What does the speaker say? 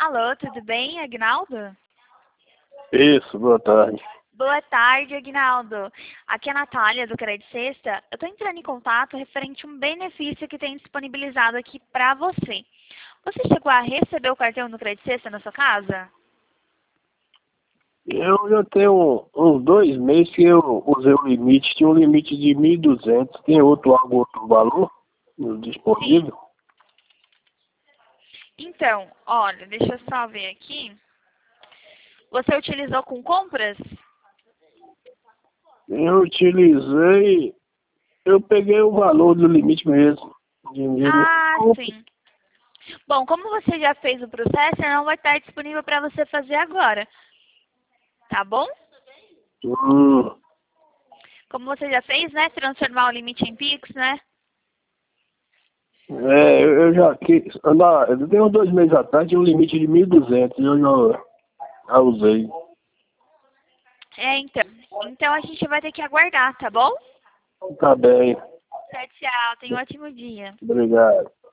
Alô, tudo bem, Agnaldo? Isso, boa tarde. Boa tarde, Agnaldo. Aqui é a Natália, do Crédito Sexta. Eu estou entrando em contato referente a um benefício que tem disponibilizado aqui para você. Você chegou a receber o cartão do Crédito Sexta na sua casa? Eu já tenho uns 2 meses que eu usei o limite, tinha um limite de 1.200. Tem algum outro valor Sim. disponível? Então, olha, deixa eu só ver aqui. Você utilizou com compras? Eu utilizei, eu peguei o valor do limite mesmo. Dinheiro. Ah, sim. Bom, como você já fez o processo, não vai estar disponível para você fazer agora, tá bom? Hum, Como você já fez, né? Transformar o limite em Pix, né? eu já quis. Eu tenho uns 2 meses atrás, tinha um limite de 1.200 e eu já usei. Então. Então a gente vai ter que aguardar, tá bom? Tá bem, Tchau, tchau. Tenha um ótimo dia. obrigado.